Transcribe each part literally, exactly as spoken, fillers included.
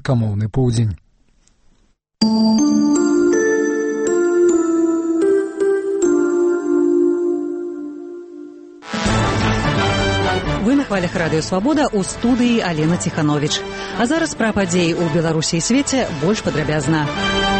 беларускамоўны поўдзень. Вы на хвалях радыё «Свабода», у студыі Алена Ціхановіч. А зараз пра падзеі ў Беларусі і свеце больш падрабязна.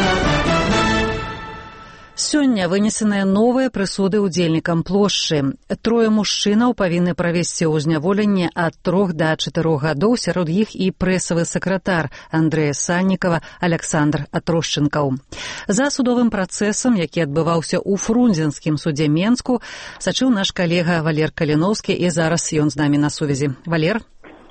Сёння вынесеныя новыя прысуды ўдзельнікам плошчы. Трое мужчынаў павінны правесці ўзняволенне ад трох да чатырох гадоў, сярод іх і прэсавы сакратар Андрэя Саннікава Аляксандр Атрошчынкаў. За судовым працэсам, які адбываўся ў Фрунзенскім судзе Менску, сачыў наш калега Валер Каліноўскі, і зараз ён з намі на сувязі. Валер?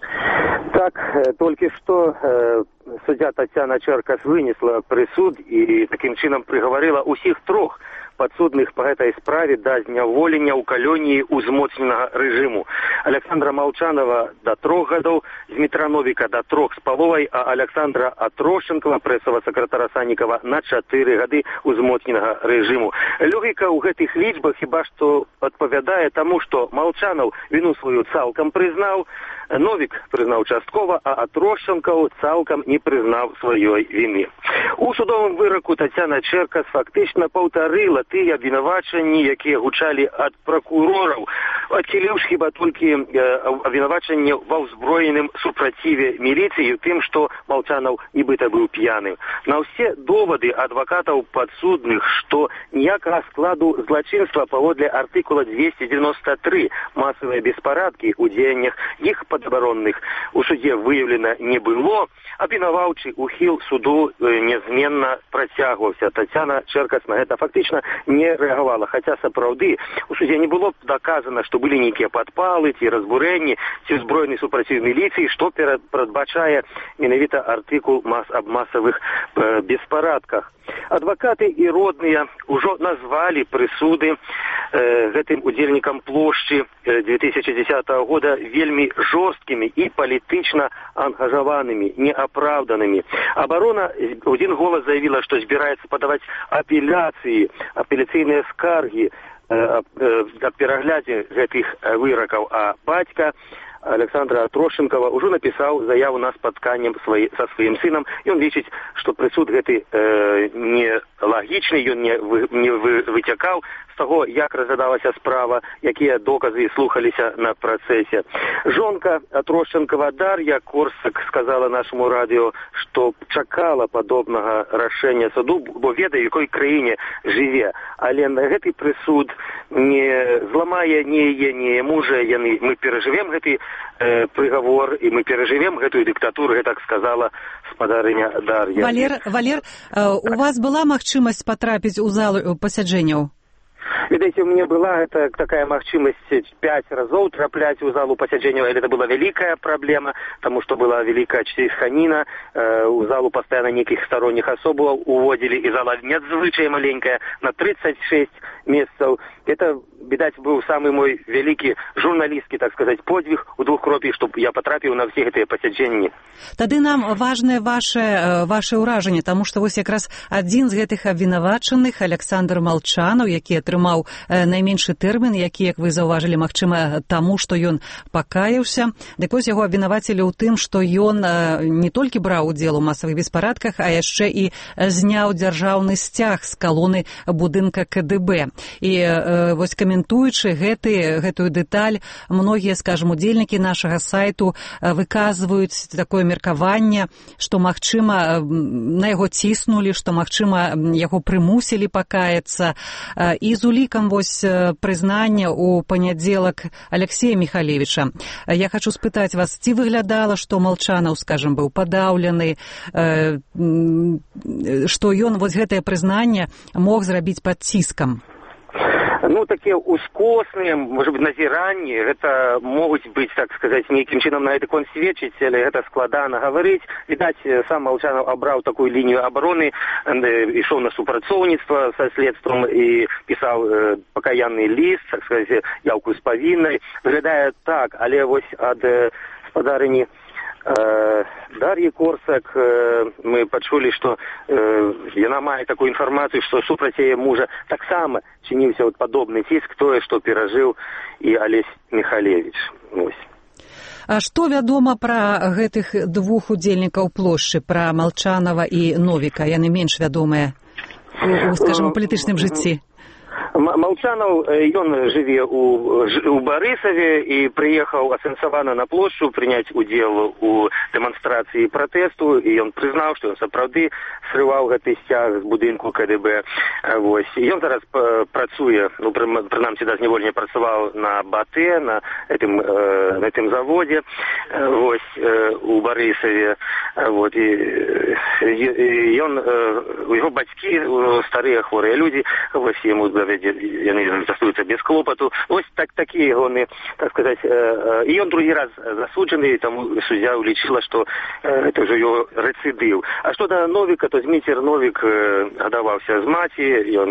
Так, толькі што э, суддзя Тацяна Чэркас вынесла прысуд і такім чынам прыгаварыла ўсіх трох падсудных па гэтай справе да зняволення ў калоніі ўзмоцненага рэжыму. Александра Малчанова да трох гадоў, Дмітра Новіка да трох з паловай, а Александра Атрошчынкава, прэсава сакратара Саннікава, на чатыры гады ўзмоцненага рэжыму. Логіка ў гэтых лічбах хіба што адпавядае таму, што Малчанов віну сваю цалкам прызнаў, Новік прызнаў часткова, а Атрошчынкаў цалкам не прызнаў сваёй віны. У судовым выраку Тацяна Чэркас фактычна паўтарыла тыя абвінавачанні, якія гучалі ад пракурораў, адхіліўшы хіба толькі э, абвінавачанне ва ўзброеным супраціве міліцыі тым, што Малчанов нібыта быў п'яным. На ўсе довады адвакатаў падсудных, што ніякага складу злачынства паводле артыкула двести девяносто три масавыя беспарадкі ў дзеяннях іх падабаронных у судзе выяўлена не было, абвінаваўчы ухіл суду нязменна працягваўся. Тацяна Чэркас на гэта фактычна не рэагавала, хаця сапраўды у суде не было даказана, што былі нейкія падпалы ці разбурэнні, ці ўзброены супраціў міліцыі, што перадбачае менавіта артыкул мас аб масавых э, беспарадках. Адвакаты і родныя ўжо назвалі прысуды э, гэтым удзельнікам плошчы э, две тысячи десятого года вельмі жорсткімі і палітычна ангажаванымі, неапраўданымі. Абарона ў адзін голас заявіла, што збіраецца падаваць апеляцыі, апеляцыйныя скаргі э, аб пераглядзе гэтых выракаў, а бацька Александра Атрошчынкава ўжо напісаў заяву на спатканне са сваім сынам, і ён лічыць, што прысуд гэты э, не лагічны, ён не, вы, не вы, выцякаў з таго, як разглядалася справа, якія доказы слухаліся на працэсе. Жонка Атрошчынкава Дар'я Корсак сказала нашаму радыё, што чакала падобнага рашэння суду, бо ведае, у якой краіне жыве. Але гэты прысуд не зламае ні яе, ні мужа, яны, мы перажывем гэты э, прыгавор, і мы перажывем гэтую дыктатуру, гэтак сказала спадарыня Дар'я. Валер, Валер, э, у вас была магчымасць патрапіць у залу пасяджэнняў? Видите, у меня была это, такая магчимость пять разов траплять в залу пасяджэнняў, это была великая проблема, потому что была великая чисханина, э, у залу постоянно неких сторонних особов уводили, и зала надзвычай маленькая, на тридцать шесть месяцев. Это, видать, был самый мой великий журналистский, так сказать, подвиг у двух кропей, чтобы я потрапил на все эти пасяджэнні. Тады нам важное ваше, ваше ўражанне, тому что вось якраз адзін з гэтых абвінавачаных, Александр Малчанов, які атрымаў найменшы тэрмін, які, як вы заўважылі, магчыма, таму, што ён пакаяўся. Дык вось яго абвінавацілі ў тым, што ён не толькі браў удзел у масавых беспарадках, а яшчэ і зняў дзяржаўны сцяг з калоны будынка ка дэ бэ. І вось каментуючы гэты, гэтую дэталь, многія, скажем, удзельнікі нашага сайту выказваюць такое меркаванне, што, магчыма, на яго ціснулі, што, магчыма, яго прымусілі пакаяцца. І з улікам вось прызнання ў панядзелак Алексея Михалевича. Я хочу спытаць вас, ці выглядала, што Малчанов, скажем, быў падаўлены, што ён вось гэтае прызнанне мог зрабіць пад ціскам? Ну, такие ускосныя, может быть, назіранні, гэта могуць быць, так сказаць, нейкім чынам на гэта кон сведчыць, але гэта складана гаварыць. Відаць, сам Малчанов абраў такую лінію абароны, ішоў на супрацоўніцтва са следствам і пісаў э, пакаянны ліст, так сказаць, яўку з павіннай. Выглядае так, але вось ад э, спадарыні Дар'і Корсак мы пачулі, што яна мае такую інфармацыю, што супраць яе мужа таксама чыніўся вот падобны ціск, тое, што перажыў і Алесь Михалевич. Ось. А што вядома пра гэтых двух удзельнікаў плошчы, пра Малчанова і Новіка? Яны менш вядомыя у, скажем, у палітычным жыцці. Молчанов, ён жыве у, у Барысаве і прыехаў асэнсавана на плошчу прыняць удзел у дэманстрацыі пратэсту, і ён прызнаў, што ён сапраўды срываў гэты сцяг з будынку КДБ. Вось. Ён зараз працуе, ну, прынамсі, да зняволення працаваў на БАТ, на гэтым, на гэтым заводзе, вось, у Барысаве. Вот. І, і ён, у яго бацькі, старыя хворыя людзі, вось, яму завядзе, яны застаюцца без клопату. Вось так, такія ягоны, так сказаць, і ён другі раз засуджаны, таму суддзя улічыла, што это ўжо яго рэцыдыў. А што да Новіка, то Зміцер Новік гадаваўся з маці, ён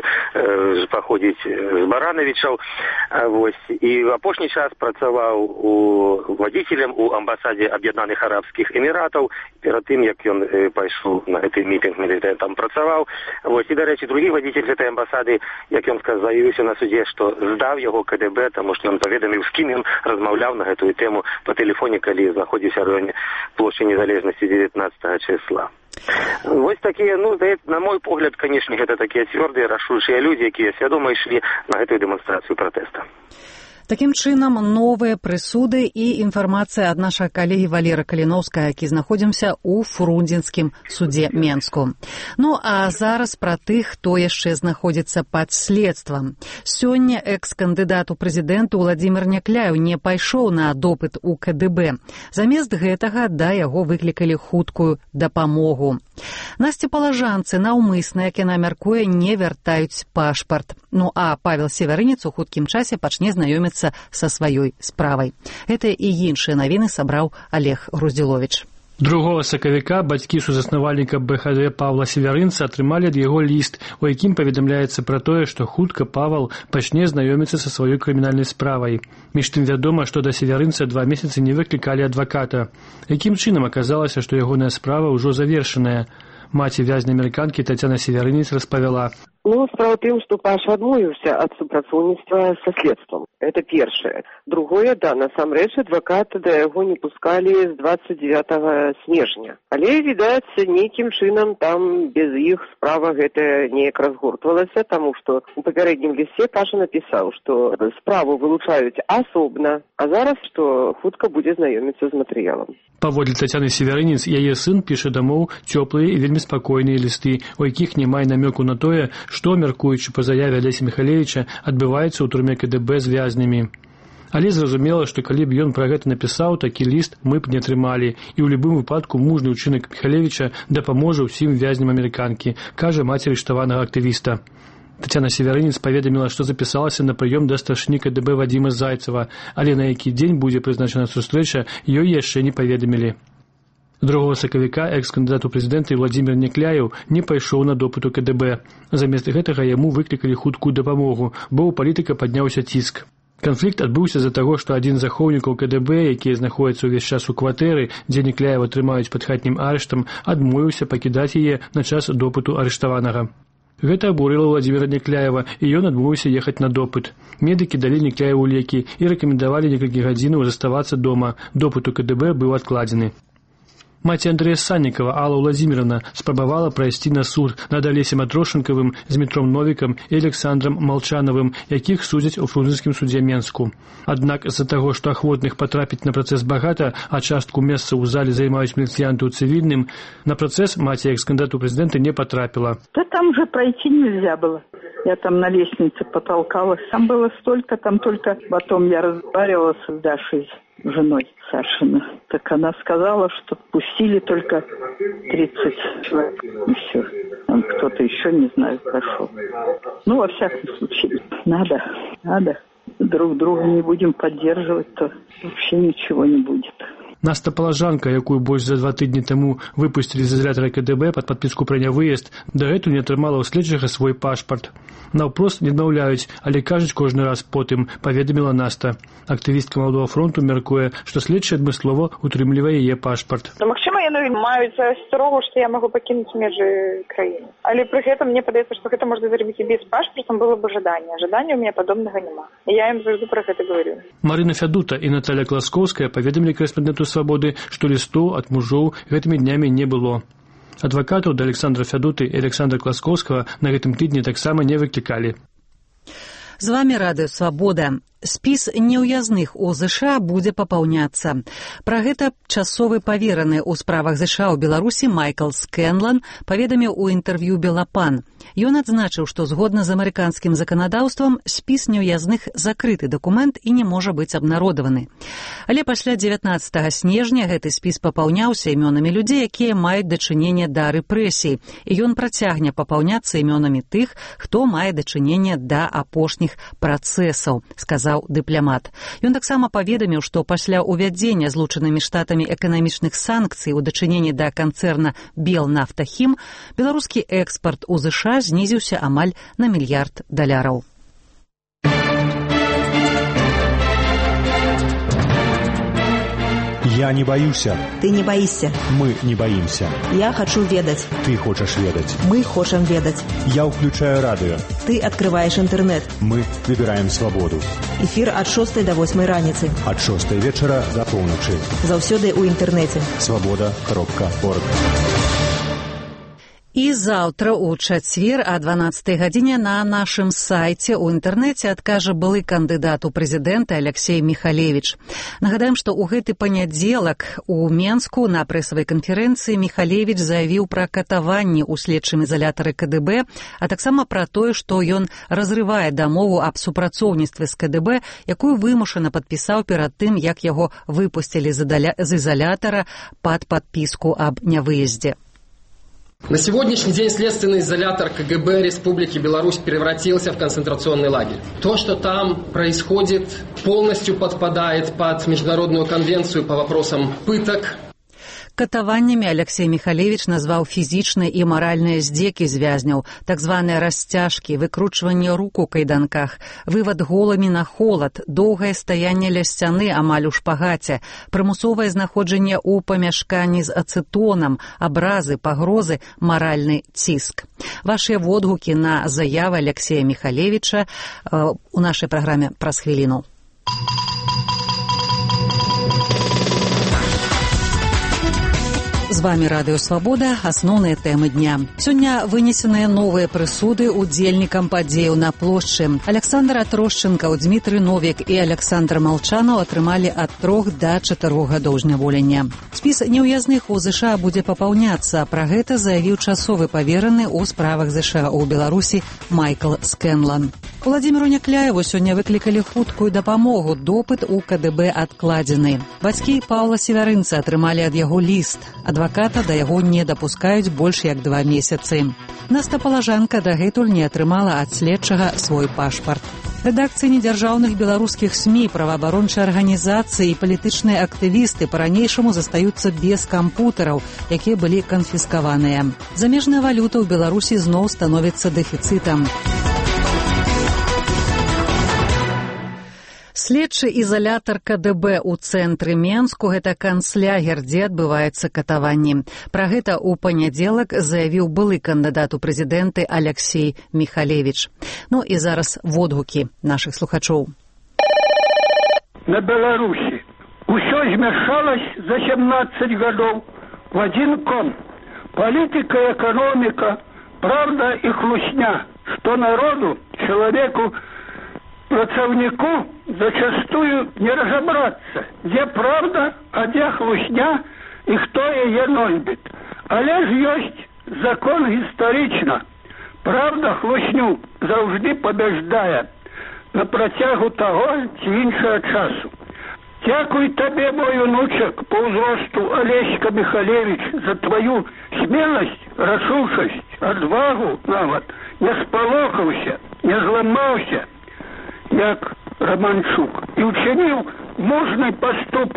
паходзіць з Баранавічаў, вось, і в апошні час працаваў у вадзіцелем у амбасадзе Аб'яднаных Арабскіх Эміратаў. Перад тым, як ён пайшоў на гэты мітынг, там працаваў. Вось, і, дарэчы, другі вадзіцель гэтай амбасады, як ён сказаў, заявіўся на судзе, што здаў яго КДБ, таму што ён паведаміў, з кім ён размаўляў на гэтую тэму па тэлефоне, калі знаходзіўся ў раёне плошчы Незалежнасці дзевятнаццатага числа. Вось такія, ну, на мой погляд, канешне, гэта такія цвёрдыя, рашучыя людзі, якія свядома ішлі на гэтую дэманстрацыю пратэста. Такім чынам, новыя прысуды і інфармацыя ад нашага калегі Валеры Каліноўскага, які знаходзімся ў Фрунзенскім судзе Менску. Ну, а зараз пра тых, хто яшчэ знаходзіцца пад следствам. Сёння экс-кандыдат у прэзідэнту Уладзімір Някляеў не пайшоў на допыт у КДБ. Замест гэтага да яго выклікалі хуткую дапамогу. На сцепалажанцы наўмысна, як яна мяркуе, не вяртаюць пашпарт. Ну, а Павел Севярынец у хуткім часе пачне знаёміцца са сваёй справай. Гэта і іншыя навіны сабраў Олег Груздзіловіч. Другого сакавіка бацькі сузаснавальніка БХД Павла Севярынца атрымалі ад яго ліст, у якім паведамляецца пра тое, што хутка Павал пачне знаёміцца са сваёй крымінальнай справай. Між тым вядома, што да Севярынца два месяцы не выклікалі адваката. Якім чынам аказалася, што ягоная справа ўжо завершаная? Маці вязня-амерыканкі Тацяна Севярынец распавяла. Ну, справа в тым, што Паша адмовіўся ад супрацоўніцтва са следствам. Это першае. Другое, да, насамрэч адваката да яго не пускалі з двадцать девятого снежня. Але, відаць, нейкім чынам там без іх справа гэтая неяк разгортвалася, таму што у папярэднім лісце Паша напісаў, што справу вылучаюць асобна, а зараз, што хутка будзе знаёміцца з матэрыялам. Паводле Тацяны Севярынец, яе сын піша дамоў цёплыя і вельмі спакойныя лісты, у якіх няма намёку на тое, што, мяркуючы па заяве Алеся Міхалевіча, адбываецца ў турме КДБ з вязнямі. Але зразумела, што калі б ён пра гэта напісаў, такі ліст мы б не атрымалі, і ў любым выпадку мужны ўчынак Міхалевіча дапаможа ўсім вязням амерыканкі, кажа маці арыштаванага актывіста. Тацяна Севярынец паведаміла, што запісалася на прыём да старшыні КДБ Вадзіма Зайцева, але на які дзень будзе прызначана сустрэча, ёй яшчэ не паведамілі. Другого сакавіка экс-кандыдат у прэзідэнты Уладзімір Някляеў не пайшоў на допыт у КДБ. Замест гэтага яму выклікалі хуткую дапамогу, бо ў палітыка падняўся ціск. Канфлікт адбыўся з-за таго, што адзін з захоўнікаў КДБ, якія знаходзяцца ўвесь час у кватэры, дзе Някляева трымаюць пад хатнім арыштам, адмовіўся пакідаць яе на час допыту арыштаванага. Гэта абурыла Уладзіміра Някляева, і ён адмовіўся ехаць на допыт. Медыкі далі Някляеву лекі і рэкамендавалі некалькі гадзінаў заставацца дома. Допыт у КДБ быў адкладзены. Маці Андрэя Саннікава, Алла Владзіміровна, спрабавала прайсці на суд над Алесем Атрошенкавым, Змітром Новікам і Александром Малчановым, якіх судзяць у Фрунзенскім судзе Менску. Аднак з-за таго, што ахвотных патрапіць на працэс багата, а частку месца ў зале займаюць міліцыянты ў цывільным, на працэс маці экс-кандыдату прэзідэнта не потрапіла. Да там же пройти нельзя было. Я там на лестнице потолкалась. Там было столько, там только потом я разговаривала с Дашей, женой Сашиной. Так она сказала, что пустили только тридцать человек. И все. Там кто-то еще, не знаю, прошел. Ну, во всяком случае, надо, надо. Друг друга не будем поддерживать, то вообще ничего не будет. Наста Палажанка, якую больш за два тыдні таму выпусцілі з ізалятара КДБ пад падпіску пра нявыезд, дагэтуль не атрымала ў следчага свой пашпарт. Наўпрост не адмаўляюць, але кажуць кожны раз потым, паведаміла Наста. Актывістка Маладога фронту мяркуе, што следчы адмыслова утрымлівае яе пашпарт. Магчыма, яны маюць асцярогу, што я магу пакінуць межы краіны. Але пры гэтым мне падаецца, што гэта можна зрабіць і без пашпарта, было бы жаданне. Жадання ў мяне падобнага няма. Я ім заўжды пра гэта говорю. Марына Фядута і Наталя Класкоўская паведамілі корэспандэнту «Свабоды», што лістоў ад мужоў гэтымі днямі не было. Адвакатаў да Александра Фядуты і Александра Класкоўскага на гэтым тыдні таксама не выклікалі. З вамі радыё «Свабода». Спіс неўязных у ЗША будзе папаўняцца. Пра гэта часовы павераны ў справах ЗША ў Беларусі Майкл Скэнлан паведаміў у інтэрв'ю «Белапан». Ён адзначыў, што згодна з амерыканскім заканадаўствам спіс неўязных закрыты дакумент і не можа быць абнародаваны. Але пасля дзевятнаццатага снежня гэты спіс папаўняўся імёнамі людзей, якія маюць дачыненне да рэпрэсій, і ён працягне папаўняцца імёнамі тых, хто мае дачыненне да апошніх працэсаў, сказаў дыпламат. Ён таксама паведаміў, што пасля ўвядзення злучанымі штатамі эканамічных санкцый у дачыненні да канцэрна «Белнафтахім» беларускі экспарт у ЗША знізіўся амаль на мільярд даляраў. Я не боюся. Ты не боишься. Мы не боимся. Я хочу ведать. Ты хочешь ведать. Мы хотим ведать. Я включаю радио. Ты открываешь интернет. Мы выбираем свободу. Эфир от шостой до восьмой раницы. От шостой вечера до полночи. Заўсёды ў інтэрнэце. свобода кропка орг. І заўтра ў чацвер о дванаццатай гадзіне на нашым сайце ў інтэрнэце адкажа былы кандыдат у прэзідэнты Алексей Михалевич. Нагадаем, што ў гэты панядзелак у Менску на прэсавай канферэнцыі Михалевич заявіў пра катаванні ў следчым изалятары КДБ, а таксама пра тое, што ён разрывае дамову аб супрацоўніцтве з КДБ, якую вымушана падпісаў перад тым, як яго выпусцілі з изолятара пад падпіску аб нявыездзе. На сегодняшний день следственный изолятор КГБ Республики Беларусь превратился в концентрационный лагерь. То, что там происходит, полностью подпадает под Международную конвенцию по вопросам пыток. Катаваннямі Алексей Михалевич назваў фізічныя і маральныя здзекі з вязняў, так званыя расцяжкі, выкручванне рук у кайданках, вывад голамі на холад, доўгае стаянне ля сцяны амаль у шпагаце, прымусовае знаходжанне ў памяшканні з ацэтонам, абразы, пагрозы, маральны ціск. Вашыя водгукі на заявы Алексея Михалевича э, у нашай праграме праз хвіліну. З вами радыё «Свабода», асноўныя тэмы дня. Сёння вынесеныя новыя прысуды удзельнікам падзеяў на плошчы. Александр Атрошченкаў, Дмітрый Новік і Александр Малчанаў атрымалі ад трох да чатырох гадоў зняволення. Спіс неўязных у ЗША будзе папаўняцца. Пра гэта заявіў часовы павераны ў справах ЗША ў Беларусі Майкл Скэнлан. Владзіміру Някляеву сёння выклікалі хуткую дапамогу. Допыт у КДБ адкладзены. Бацькі Паўла Севярынца атрымалі ад яго ліст. Адваката да яго не дапускаюць больш як два месяцы. Наста Палажанка дагэтуль не атрымала ад следчага свой пашпарт. Рэдакцыі недзяржаўных беларускіх СМІ, праваабарончыя арганізацыі і палітычныя актывісты па-ранейшаму застаюцца без кампутараў, якія былі канфіскаваныя. Замежная валюта ў Беларусі зноў становіцца дэфіцытам. Следчы изолятор КДБ у цэнтры Менску – гэта канцлягер, дзе адбываецца катаванні. Пра гэта ў панядзелак заявіў былы кандыдат у прэзідэнты Алексей Михалевич. Ну і зараз водгукі нашых слухачоў. На Беларусі усё змяшалось за сямнаццаць гадоў в один кон. Палітыка, эканоміка, правда і хлусня, што народу, чалавеку, працаўніку зачастую не разобраться, где правда, а где хлусня и кто ее носит. Але ж есть закон исторично. Правда хлусню завжди побеждає на протягу того чи іншого часу. Дякую тебе, мой внучок, по узросту Олеська Михалевич, за твою смелость, рашучесть, отвагу нават, не сполохався, не зламався, як Романчук, і вчинив мужний поступок,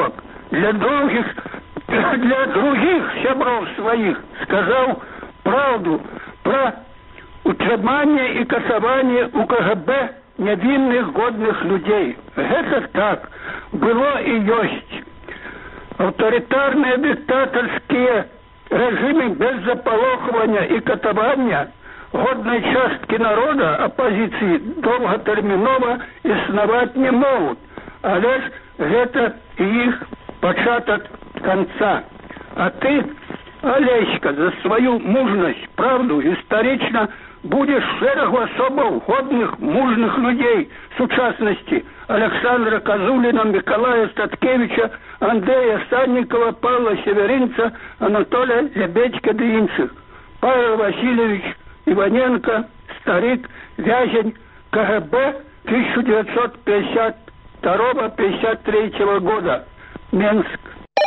для других, для других сябров своих сказал правду про утрымание и касование у КГБ невинных годных людей. Это так было и есть. Авторитарные диктаторские режимы без заполохования и катования годной частки народа оппозиции долготерминово існувати не могут. Але ж это их початок конца. А ты, Олеська, за свою мужность, правду, исторично будешь шерегу особо годных, мужных людей, в частности Александра Козулина, Миколая Статкевича, Андрея Санникова, Павла Северинца, Анатолия Лебедька да інших. Павел Васильевич Иваненко, Старик, Вязень, КГБ тысяча девятьсот пятьдесят второго — пятьдесят третьего года. Минск.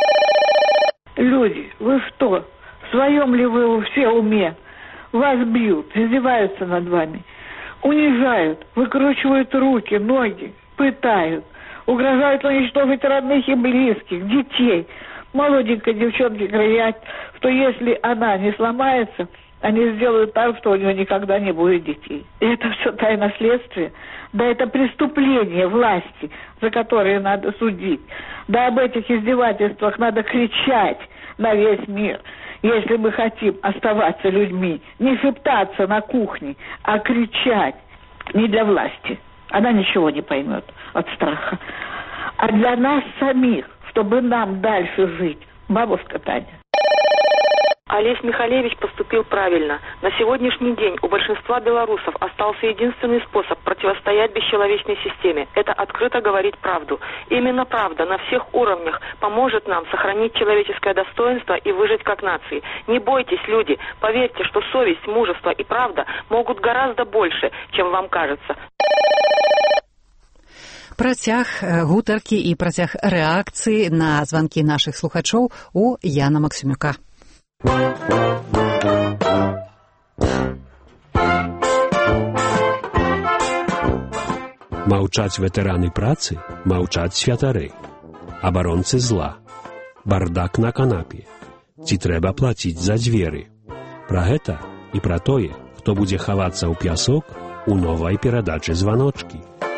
Люди, вы что, в своем ли вы все уме? Вас бьют, издеваются над вами, унижают, выкручивают руки, ноги, пытают, угрожают уничтожить родных и близких, детей. Молоденькой девчонке говорят, что если она не сломается, они сделают так, что у нее никогда не будет детей. И это все тайна следствия. Да это преступление власти, за которые надо судить. Да об этих издевательствах надо кричать на весь мир. Если мы хотим оставаться людьми, не шептаться на кухне, а кричать не для власти. Она ничего не поймет от страха. А для нас самих, чтобы нам дальше жить. Бабушка Таня. Олесь Михалевич поступил правильно. На сегодняшний день у большинства белорусов остался единственный способ противостоять бесчеловечной системе. Это открыто говорить правду. Именно правда на всех уровнях поможет нам сохранить человеческое достоинство и выжить как нации. Не бойтесь, люди. Поверьте, что совесть, мужество и правда могут гораздо больше, чем вам кажется. Працяг гутаркі і працяг рэакцыі на званкі нашых слухачоў у Яна Максімюка. Маўчаць ветэраны працы, маўчаць святары. Абаронцы зла. Бардак на канапе. Ці трэба плаціць за дзверы. Пра гэта і пра тое, хто будзе хавацца ў пясок у новай перадачы званочкі.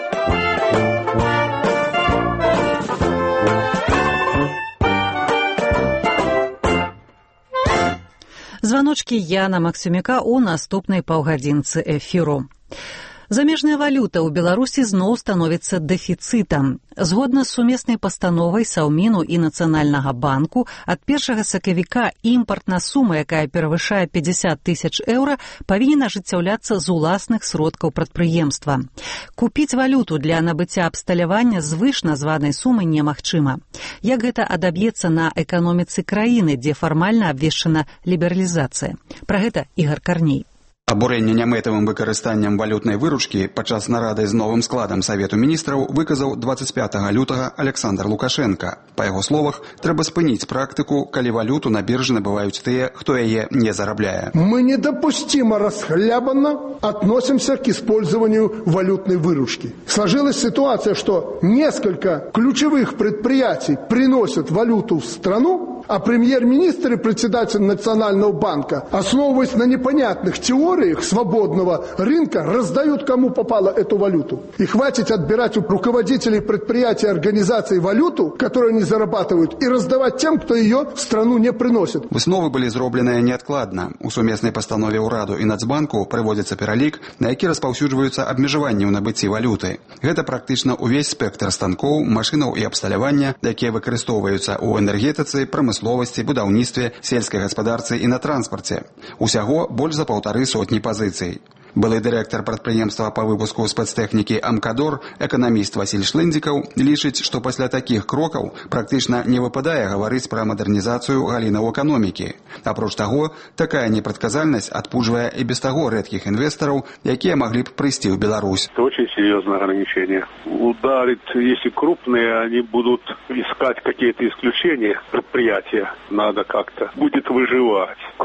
Званочкі Яна Максімюка ў наступнай паўгадзінцы эфіру. Замежная валюта ў Беларусі зноў становіцца дэфіцытам. Згодна з сумеснай пастановай Саўміну і Нацыянальнага банку, ад першага сакавіка імпартна сума, якая перавышае пятьдесят тысяч еўра, павінен ажыццяўляцца з уласных сродкаў прадпрыемства. Купіць валюту для набыцця абсталявання звыш названай сумы немагчыма. Як гэта адаб'ецца на эканоміцы краіны, дзе фармальна абвешчана лібералізацыя? Пра гэта Ігар Карней. Абурэнне нямэтавым выкарыстаннем валютнай выручкі падчас нарады з новым складам Савету міністраў выказаў двадцать пятого лютага Александр Лукашенко. Па яго словах, трэба спыніць практыку, калі валюту на біржы набываюць тыя, хто яе не зарабляе. Мы недопустимо расхлябанно относимся к использованию валютной выручки. Сложилась ситуация, что несколько ключевых предприятий приносят валюту в страну, а премьер-министр и председатель Национального банка, основываясь на непонятных теориях свободного рынка, раздают кому попало эту валюту. И хватит отбирать у руководителей предприятий и организаций валюту, которую они зарабатывают, и раздавать тем, кто ее в страну не приносит. Высновы былі зробленыя неадкладна. У сумеснай пастанове ўраду і Нацбанку прыводзіцца пералік, на які распаўсюджваюцца абмежаванні ў набыцці валюты. Гэта практычна ўвесь спектр станкоў, машынаў і абсталявання, якія выкарыстоўваюцца ў энергетыцы, прамысловасці, будаўніцтве, сельскай гаспадарцы і на транспарце. Усяго больш за паўтары сотні пазіцый. Былы дырэктар прадпрыемства па выпуску спецтэхнікі «Амкадор», эканаміст Васіль Шлындзікаў, лічыць, што пасля такіх крокаў практычна не выпадае гаварыць пра мадэрнізацыю галінаў эканомікі. Апроч таго, такая непрадказальнасць адпужвае і без таго рэдкіх інвестараў, якія маглі б прыйсці ў Беларусь. Это очень серьезное ограничение. Ударит, если крупные, они будут искать какие-то исключения предприятия. Надо как-то будет выживать.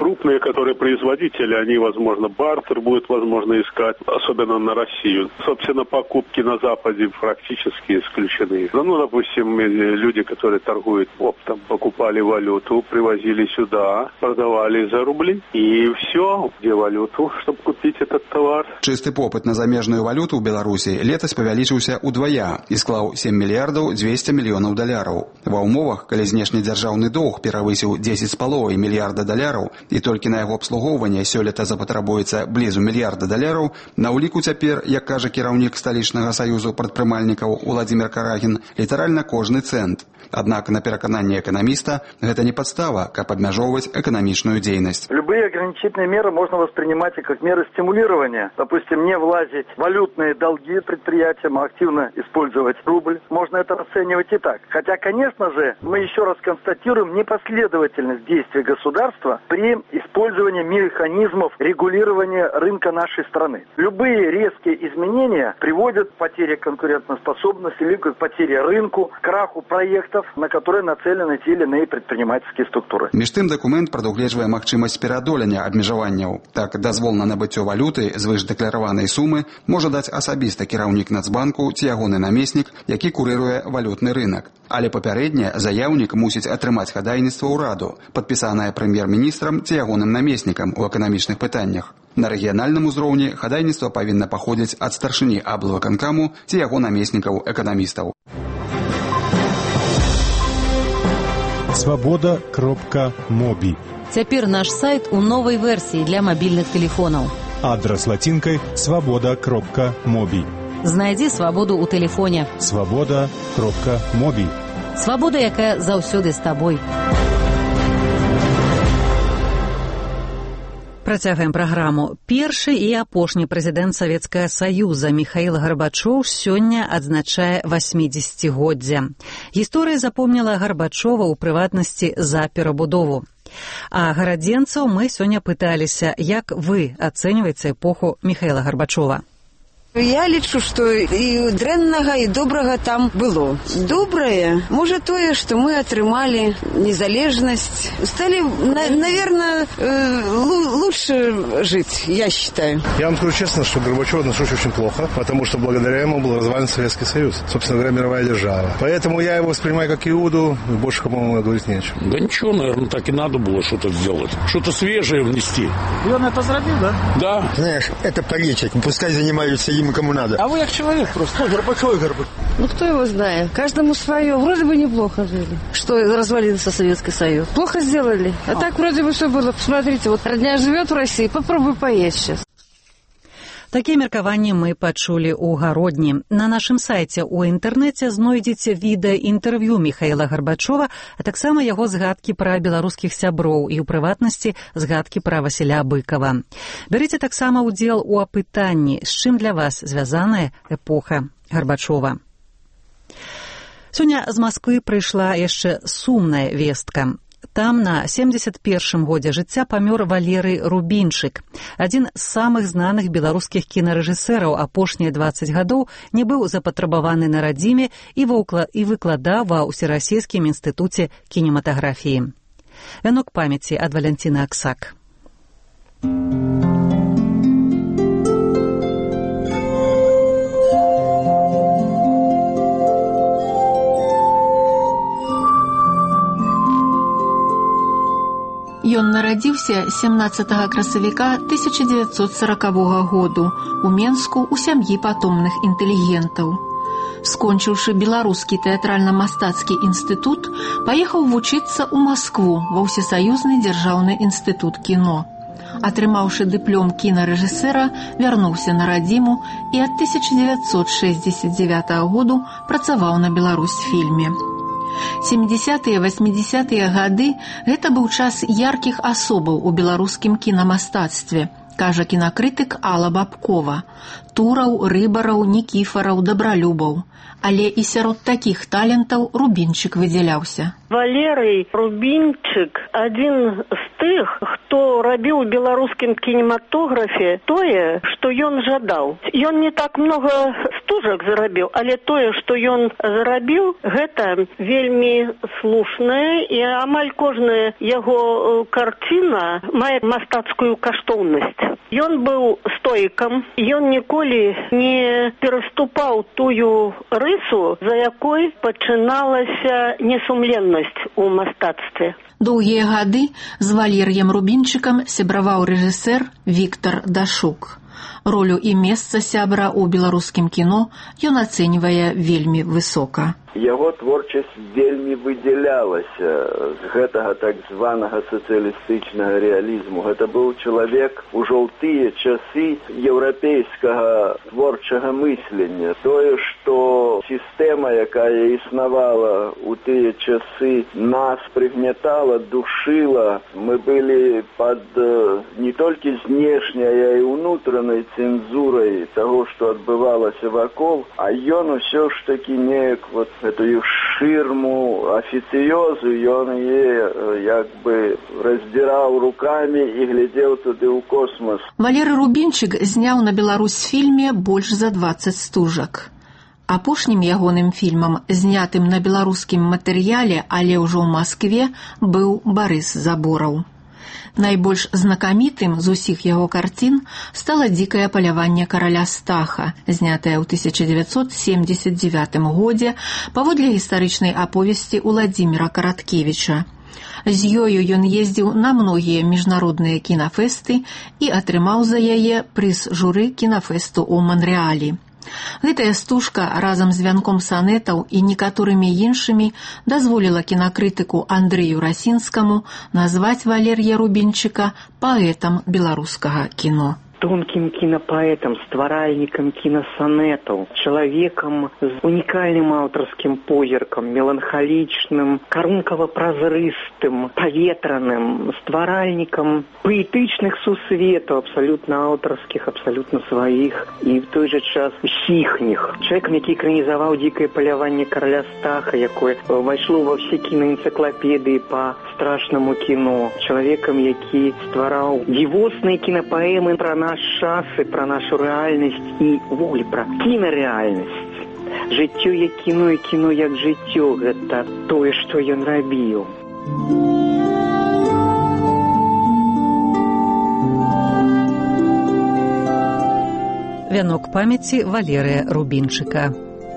крупные, которые производители, они, возможно, бартер будет, возможно, искать, особенно на Россию. Собственно, покупки на Западе практически исключены. Ну, допустим, люди, которые торгуют оптом, покупали валюту, привозили сюда, продавали за рубли, и все, где валюту, чтобы купить этот товар. Чисты попыт на замежную валюту ў Беларусі летась павялічыўся ўдвая і склаў сем мільярдаў дзвесце мільёнаў даляраў. Ва ўмовах, калі знешнедзяржаўны доўг перавысіў дзесяць з паловай мільярда даляраў і толькі на яго абслугоўванне сёлета запатрабуецца блізу мільярда даляраў, на ўліку цяпер, як кажа кіраўнік сталічнага саюзу прадпрымальнікаў Уладзімір Карагін, літаральна кожны цэнт. Аднак, на перакананне эканаміста, гэта не падстава, каб абмяжоўваць эканамічную дзейнасць. Любые ограничительные меры можно воспринимать и как меры стимулирования. Допустим, не влазить в валютные долги предприятиям, а активно использовать рубль. Можно это расценивать и так. Хотя, конечно же, мы еще раз констатируем непоследовательность действий государства при использовании механизмов регулирования рынка нашей страны. Любые резкие изменения приводят к потере конкурентоспособности, либо к потере рынку, к краху проектов, на которые нацелены те или иные предпринимательские структуры. Між тым дакумент прадугледжвае магчымасць пераадолення абмежаванняў. Так, дазвол на набыццё валюты звышдэклараванай сумы можа даць асабіста кіраўнік Нацбанку ці ягоны намеснік, які курыруе валютны рынак. Але папярэдне заяўнік мусіць атрымаць хадайніцтва ўраду, падпісанае прэм'ер-міністрам ці ягоным намеснікам у эканамічных пытаннях. На рэгіянальным узроўні хадайніцтва павінна паходзіць ад старшыні аблвыканкаму ці яго намеснікаў эканамістаў. свобода кропка моби. Цяпер наш сайт у новай версіі для мабільных тэлефонаў. Адрас лацінкай свобода кропка моби. Знайдзі свабоду ў тэлефоне. свобода кропка моби. Свабода, якая заўсёды з табой. Працягваем праграму. Першы і апошні прэзідэнт Савецкага Саюза Міхаіл Гарбачоў сёння адзначае васьмідзесяцігоддзе. Гісторыя запомніла Гарбачова ў прыватнасці за перабудову. А гарадзенцаў мы сёння пыталіся, як вы ацэньваеце эпоху Міхаіла Гарбачова. Я лічу, што і дрэннага, і добрага там было. Добрае, можа тое, што мы атрымалі незалежнасць. Стали, на, наверное, лучше жить, я считаю. Я вам скажу честно, что Горбачев отношусь очень плохо, потому что благодаря ему был развален Советский Союз. Собственно говоря, мировая держава. Поэтому я его воспринимаю как Иуду, больше, по-моему, говорить нечего. Да ничего, наверное, так и надо было что-то сделать. Что-то свежее внести. И он это сделал, да? Да. Знаешь, это политик, пускай занимаются им, кому надо. А вы как человек просто. Горбачев и Горбачев. Ну, кто его знает? Каждому свое. Вроде бы неплохо жили. Что развалился Советский Союз. Плохо сделали. А, а так вроде бы все было. Посмотрите, вот родня живет в России, попробуй поесть сейчас. Такія меркаванні мы пачулі ў гародні. На нашым сайце ў інтэрнэце знойдзеце відэа-інтэрв'ю Міхаіла Гарбачова, а таксама яго згадкі пра беларускіх сяброў і, у прыватнасці, згадкі пра Васіля Быкава. Бярыце таксама ўдзел у апытанні, з чым для вас звязаная эпоха Гарбачова. Сёння з Масквы прыйшла яшчэ сумная вестка. Там на семдзесят першым годзе жыцця памёр Валерый Рубінчык. Адзін з самых знаных беларускіх кінарэжысэраў апошнія дваццаць гадоў не быў запатрабаваны на радзіме і выкладаў ва ўсерасійскім інстытуце кінематаграфіі. Вянок памяці ад Валянціны Аксак. Ён нарадзіўся семнаццатага красавіка тысяча дзевяцьсот саракавога году у Менску ў сям'і патомных інтэлігентаў. Скончыўшы беларускі тэатральна-мастацкі інстытут, паехаў вучыцца ў Маскву ва ўсесаюзны дзяржаўны інстытут кіно. Атрымаўшы дыплом кінарэжысэра, вярнуўся на радзіму і ад тысяча дзевяцьсот шэсцьдзесят дзевятага году працаваў на Беларусьфільме. семидесятыя восьмидесятыя гады гэта быў час яркіх асобаў у беларускім кінамастацтве, кажа кінакрытык Алла Бабкова. Тураў, Рыбараў, Нікіфараў, Дабралюбаў. Але і сярод такіх талентаў Рубінчык выдзяляўся. Валерый Рубінчык адзін з тых, хто рабіў у беларускім кінематографе тое, што ён жадаў. Ён не так много стужак зарабіў, але тое, што ён зарабіў, гэта вельмі слушнае, і амаль кожная яго карціна мае мастацкую каштоўнасць. Ён быў стоікам, ён ніколі не пераступаў тую рысу, за якой пачыналася несумленнасць у мастацтве. Доўгія гады з Валерыем Рубінчыкам сябраваў рэжысэр Віктар Дашук. Ролю і месца сябра ў беларускім кіно ён ацэньвае вельмі высока. Яго творчасць вельмі выдзялялася з гэтага так званага сацыялістычнага рэалізму. Гэта быў чалавек ужо ў тыя часы еўрапейскага творчага мыслення. Тое, што сістэма, якая існавала ў тыя часы, нас прыгнятала, душыла. Мы былі пад не толькі знешняй, а і ўнутранай цэнзурай таго, што адбывалася вакол, а ён усё ж такі неяк вот эту ширму официозу, и он ее як бы раздирал руками и глядел туды ў космос. Валерый Рубінчык зняў на Беларусь фільме больш за дваццаць стужак. Апошнім ягоным фільмам, знятым на беларускім матэрыяле, але ўжо ў Маскве, быў Барыс Забораў. Найбольш знакамітым з усіх яго карцін стала «Дзікае паляванне караля Стаха», знятае ў тысяча дзевяцьсот семдзесят дзевятым годзе паводле гістарычнай аповесці Уладзіміра Караткевіча. З ёю ён ездзіў на многія міжнародныя кінафэсты і атрымаў за яе прыз журы кінафэсту ў Манрэалі. Гэтая стужка разам з вянком санетаў і некаторымі іншымі дазволіла кінакрытыку Андрэю Расінскаму назваць Валер'я Рубінчыка паэтам беларускага кіно. Тонким кинопоэтом, стваральником киносонетов, человеком с уникальным авторским позерком, меланхоличным, корунково-прозрыстым, поветранным, стваральником поэтичных сусветов, абсолютно авторских, абсолютно своих, и в той же час усихних. Человеком, який экранизовал «Дикое полявание короля Стаха», якое вошло во все киноэнциклопедии по страшному кино. Человеком, який стварал дивосные кинопоэмы про наш час і про нашу рэальнасць і ввогуле пра кінарэальнасць. Жыццё як кіно і кіно як жыццё – гэта тое, што ён рабіў. Вянок памяці Валерыя Рубінчыка.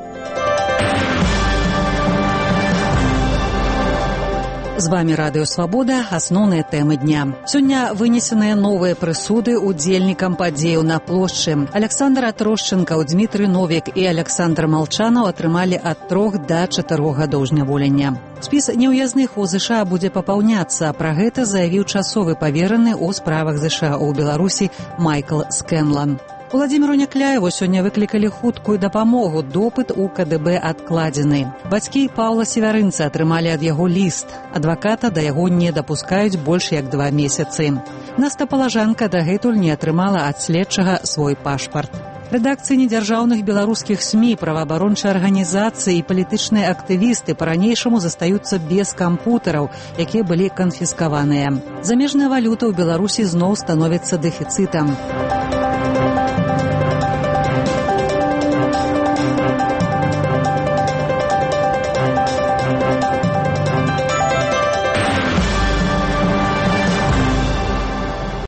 З вами Радыё Свабода, асноўныя тэмы дня. Сёння вынесеныя новыя прысуды удзельнікам падзеяў на плошчы. Александр Атрошченкаў, Дмітрый Новік і Александр Малчанаў атрымалі ад трох да чатырох гадоў зняволення. Спіс неўязных у ЗША будзе папаўняцца. Пра гэта заявіў часовы павераны ў справах ЗША ў Беларусі Майкл Скэнлан. Уладзіміру Някляеву сёння выклікалі хуткую дапамогу, допыт у КДБ адкладзены. Бацькі Паўла Севярынца атрымалі ад яго ліст. Адваката да яго не дапускаюць больш як два месяцы. Наста Палажанка дагэтуль не атрымала ад следчага свой пашпарт. Рэдакцыі недзяржаўных беларускіх СМІ, праваабарончыя арганізацыі і палітычныя актывісты па-ранейшаму застаюцца без кампутараў, якія былі канфіскаваныя. Замежная валюта ў Беларусі зноў становіцца дэфіцытам.